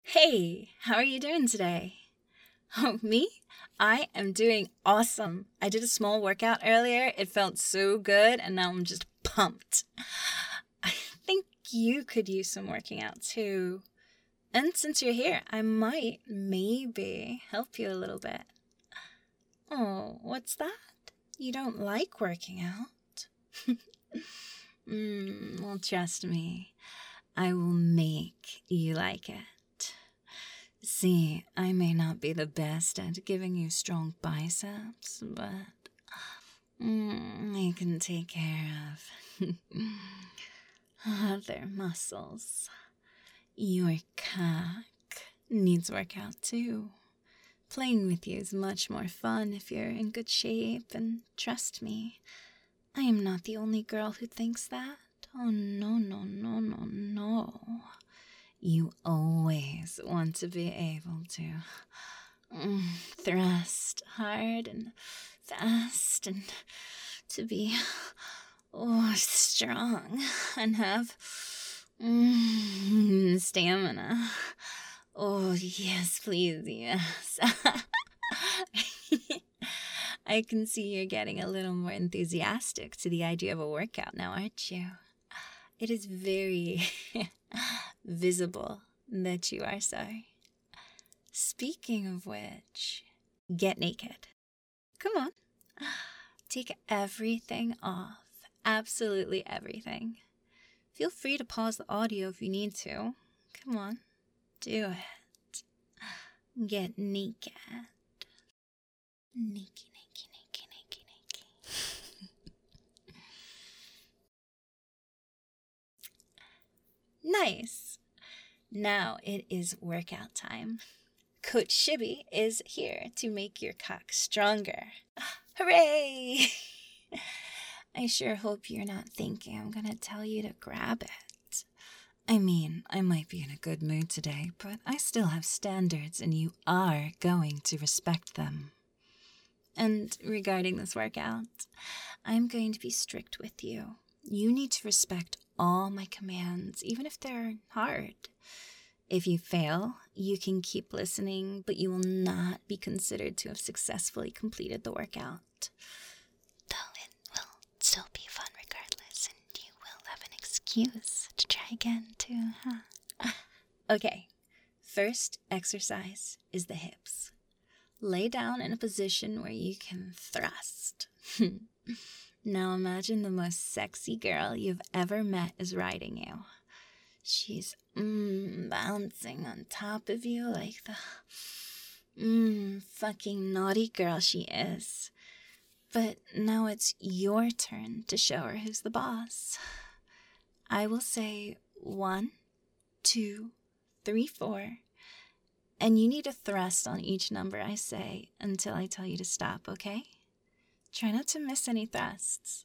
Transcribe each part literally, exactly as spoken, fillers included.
Hey, how are you doing today? Oh, me? I am doing awesome. I did a small workout earlier. It felt so good, and now I'm just pumped. I think you could use some working out too. And since you're here, I might, maybe, help you a little bit. Oh, what's that? You don't like working out? mm, well, trust me, I will make you like it. See, I may not be the best at giving you strong biceps, but mm, I can take care of other muscles. Your cock needs workout too. Playing with you is much more fun if you're in good shape, and trust me, I am not the only girl who thinks that. Oh, no, no, no, no, no. You always want to be able to mm, thrust hard and fast and to be oh, strong and have mm, stamina. Oh, yes, please, yes. I can see you're getting a little more enthusiastic to the idea of a workout now, aren't you? It is very visible that you are so. Speaking of which, get naked. Come on. Take everything off. Absolutely everything. Feel free to pause the audio if you need to. Come on. Do it. Get naked. Naked, naked, naked, naked, naked. Nice. Now it is workout time. Coach Shibby is here to make your cock stronger. Hooray! I sure hope you're not thinking I'm gonna tell you to grab it. I mean, I might be in a good mood today, but I still have standards and you are going to respect them. And regarding this workout, I'm going to be strict with you. You need to respect all my commands, even if they're hard. If you fail, you can keep listening, but you will not be considered to have successfully completed the workout. Though it will still be fun regardless, and you will have an excuse to try again too, huh? Okay, first exercise is the hips. Lay down in a position where you can thrust. Now imagine the most sexy girl you've ever met is riding you. She's mm, bouncing on top of you like the mm, fucking naughty girl she is. But now it's your turn to show her who's the boss. I will say one, two, three, four. And you need to thrust on each number I say until I tell you to stop, okay? Try not to miss any thrusts.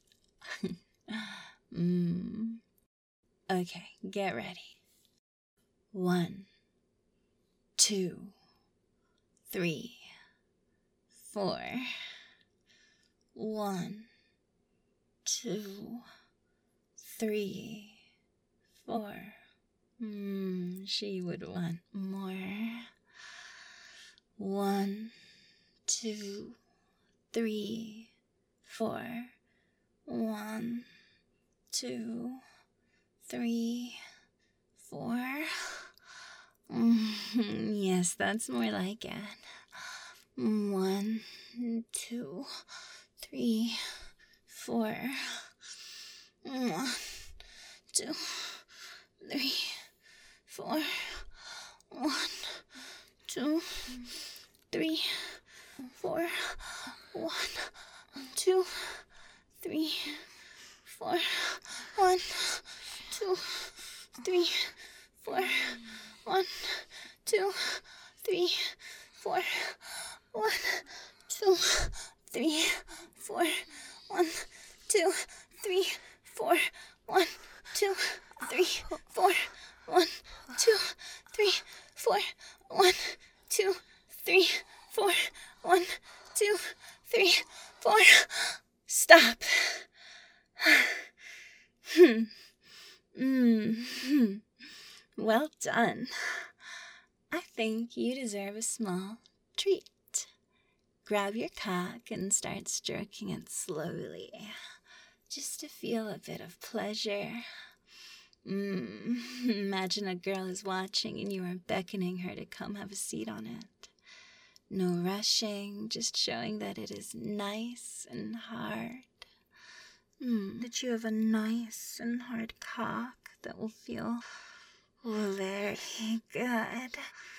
mm. Okay, get ready. One, two, three, four. One, two, three, four. Mm, she would want more. One, two, three, four. One, two, three, four. Mm, yes, that's more like it. One, two, three, four. One, two, three, four. One, two, three, four. One, two, three, four. One, two, three, four. One, two, three, four. One, two, three, four. One, two, three, four. One, two, three, four. One, two, three, four. One, two, three, four. One, two, three, four. Stop. hmm. Mm-hmm. Well done. I think you deserve a small treat. Grab your cock and start stroking it slowly, just to feel a bit of pleasure. Mm, imagine a girl is watching and you are beckoning her to come have a seat on it. No rushing, just showing that it is nice and hard. Mm, that you have a nice and hard cock that will feel very good.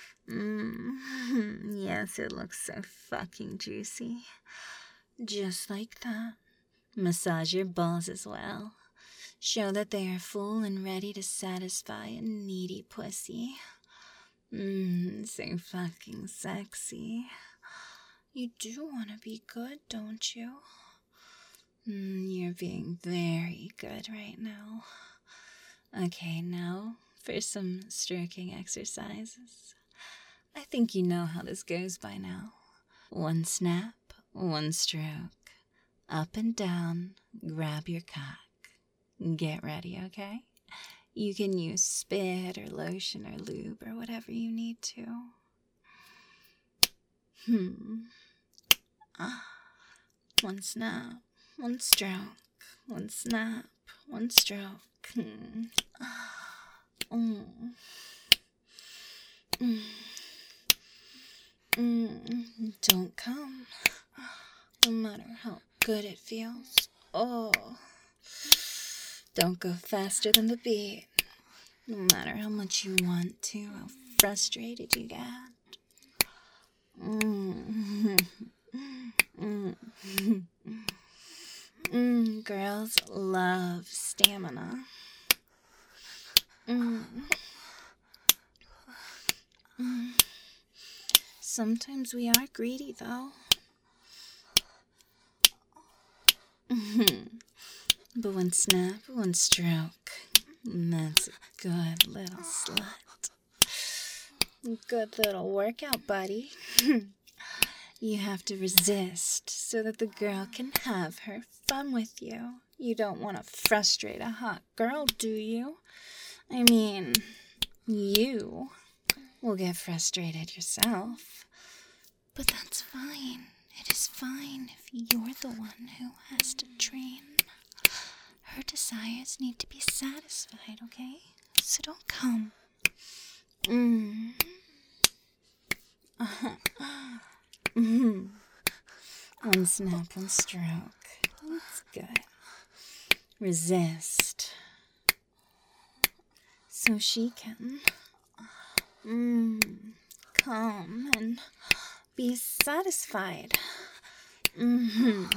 Mm, yes, it looks so fucking juicy. Just like that. Massage your balls as well. Show that they are full and ready to satisfy a needy pussy. Mmm, so fucking sexy. You do want to be good, don't you? Mm, you're being very good right now. Okay, now for some stroking exercises. I think you know how this goes by now. One snap, one stroke. Up and down, grab your cock. Get ready, okay? You can use spit or lotion or lube or whatever you need to. Hmm. Ah. One snap, one stroke. One snap, one stroke. Hmm. Mm. Mm. Mm. Don't come, no matter how good it feels. Oh. Don't go faster than the beat, no matter how much you want to, how frustrated you get. Mm. Mm. Mm. Girls love stamina. Mm. Mm. Sometimes we are greedy, though. But one snap, one stroke. That's a good little slut. Good little workout, buddy. You have to resist so that the girl can have her fun with you. You don't want to frustrate a hot girl, do you? I mean, you will get frustrated yourself. But that's fine. It is fine if you're the one who has to train. Her desires need to be satisfied, okay? So don't come. Mm. Uh-huh. Mm. One snap, one stroke. That's good. Resist. So she can mm, come and be satisfied. Mm-hmm.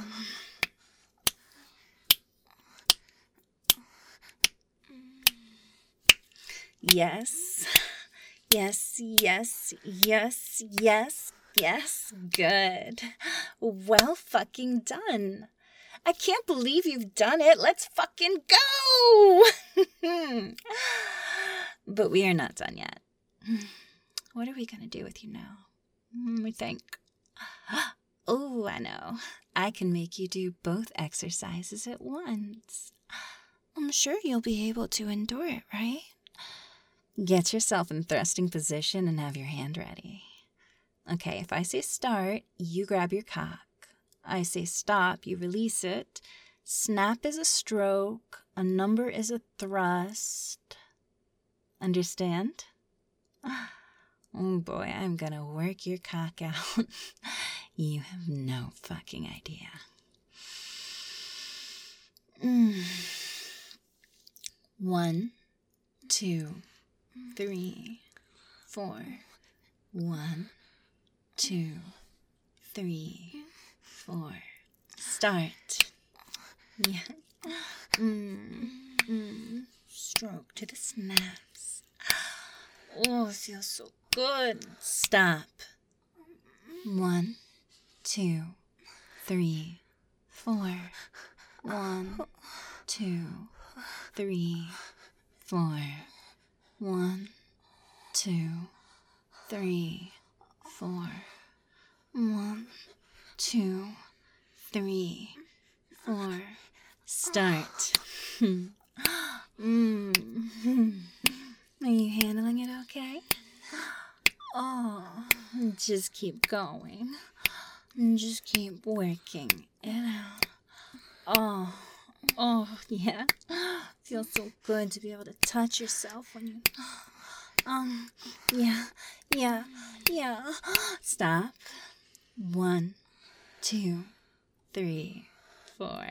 Yes. Yes, yes, yes, yes, yes. Good. Well fucking done. I can't believe you've done it. Let's fucking go! But we are not done yet. What are we gonna do with you now? Let me think. Oh, I know. I can make you do both exercises at once. I'm sure you'll be able to endure it, right? Get yourself in thrusting position and have your hand ready. Okay, if I say start, you grab your cock. I say stop, you release it. Snap is a stroke. A number is a thrust. Understand? Oh boy, I'm gonna work your cock out. You have no fucking idea. Mm. One, two, three, four. One, two, three, four. Start. Yeah. Mm. Mm. Stroke to the snaps. Oh, it feels so good. Stop. One, two, three, four. One, two, three, four. One, two, three, four. One, two, three, four. Start. mm. Are you handling it okay? just keep going. Just keep working it out. Oh, oh, yeah. Feels so good to be able to touch yourself when you... Um, yeah, yeah, yeah. Stop. One, two, three, four.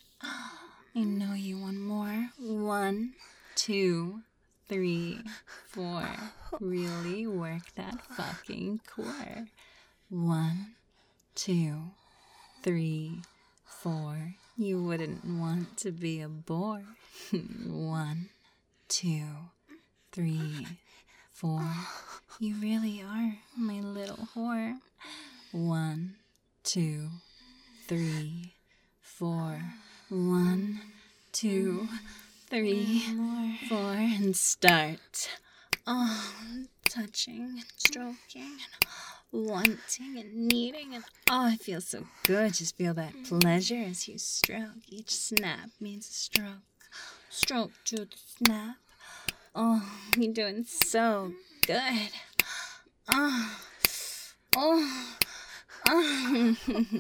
I know you want more. One, two, three, four. Really work that fucking core. One, two, three, four. You wouldn't want to be a bore. One, two, three, four. You really are my little whore. One, two, three, four. One, two, three, four, and start. Oh, touching and stroking and wanting and needing, and oh, it feels so good. Just feel that pleasure as you stroke. Each snap means a stroke. Stroke to the snap. Oh, you're doing so good. Oh, oh, oh.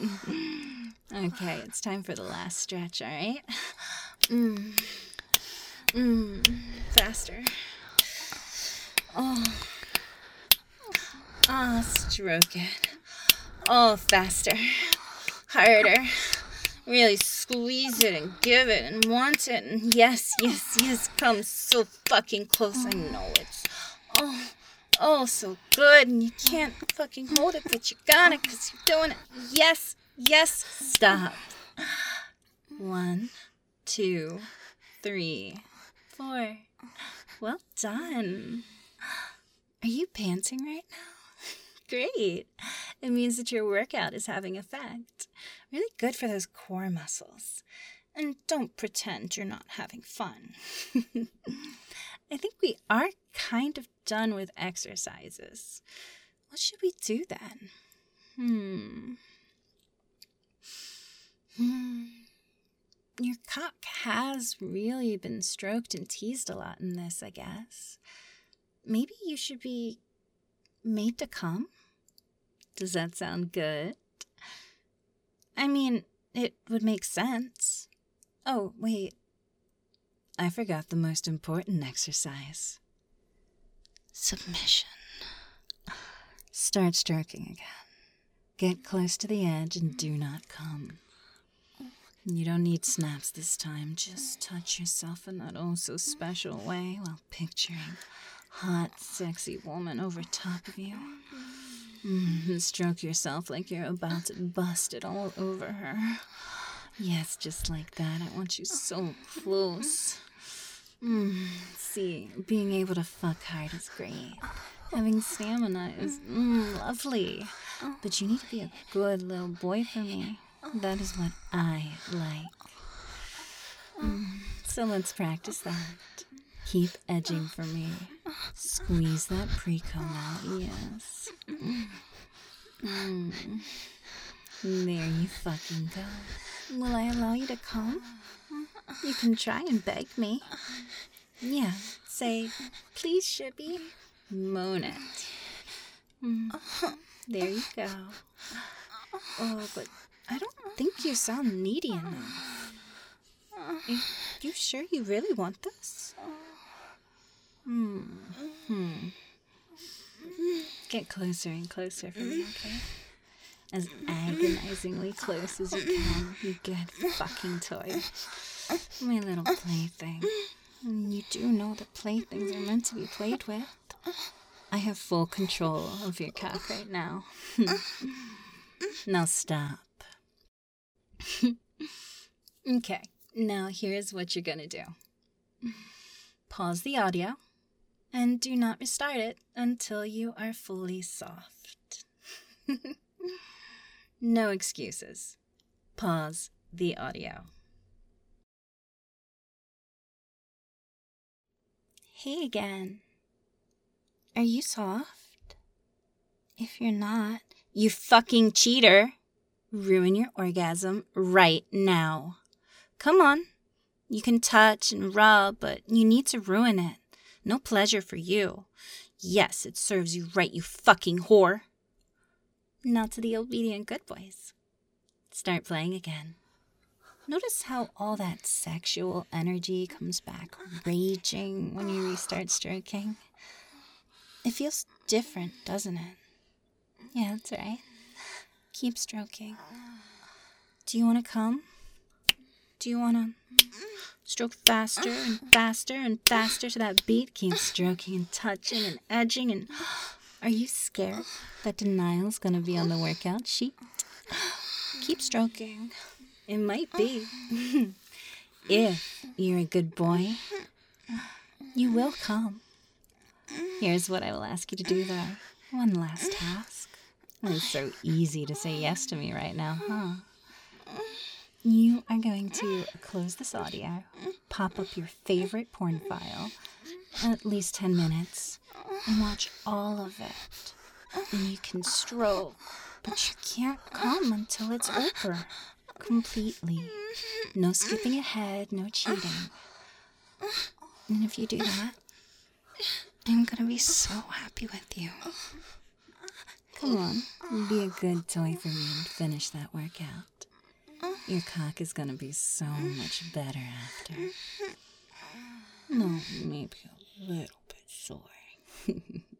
Okay, it's time for the last stretch, all right? Mmm. Mmm. Faster. Oh. Ah, oh, stroke it. Oh, faster. Harder. Really squeeze it and give it and want it. And yes, yes, yes, come so fucking close. I know it's, oh, oh, so good. And you can't fucking hold it, but you got it because you're doing it. Yes, yes, stop. One, two, three, four. Well done. Are you panting right now? Great. It means that your workout is having effect. Really good for those core muscles. And don't pretend you're not having fun. I think we are kind of done with exercises. What should we do then? Hmm. Hmm. Your cock has really been stroked and teased a lot in this, I guess. Maybe you should be made to come? Does that sound good? I mean, it would make sense. Oh, wait. I forgot the most important exercise. Submission. Start stroking again. Get close to the edge and do not come. You don't need snaps this time. Just touch yourself in that oh-so-special way while picturing hot, sexy woman over top of you. Mm, and stroke yourself like you're about to bust it all over her. Yes, just like that. I want you so close. Mm, see, being able to fuck hard is great. Having stamina is mm, lovely. But you need to be a good little boy for me. That is what I like. Mm, so let's practice that. Keep edging for me. Squeeze that pre-cum out, yes. Mm. There you fucking go. Will I allow you to come? You can try and beg me. Yeah, say, please, Shippy. Moan it. Mm. There you go. Oh, but I don't think you sound needy enough. Are you sure you really want this? Hmm. Hmm. Get closer and closer for me, okay? As agonizingly close as you can, you good fucking toy. My little plaything. You do know that playthings are meant to be played with. I have full control of your cock right now. Now stop. Okay, now here's what you're gonna do. Pause the audio, and do not restart it until you are fully soft. No excuses. Pause the audio. Hey again. Are you soft? If you're not, you fucking cheater. Ruin your orgasm right now. Come on. You can touch and rub, but you need to ruin it. No pleasure for you. Yes, it serves you right, you fucking whore. Now to the obedient good boys. Start playing again. Notice how all that sexual energy comes back raging when you restart stroking. It feels different, doesn't it? Yeah, that's right. Keep stroking. Do you want to come? Do you want to stroke faster and faster and faster to that beat? Keep stroking and touching and edging. And are you scared that denial's going to be on the workout sheet? Keep stroking. It might be. If you're a good boy, you will come. Here's what I will ask you to do, though. One last task. It's so easy to say yes to me right now, huh? You are going to close this audio, pop up your favorite porn file, at least ten minutes, and watch all of it. And you can stroke, but you can't come until it's over. Completely. No skipping ahead, no cheating. And if you do that, I'm gonna be so happy with you. Come on, be a good toy for me and finish that workout. Your cock is gonna be so much better after. No, maybe a little bit sore.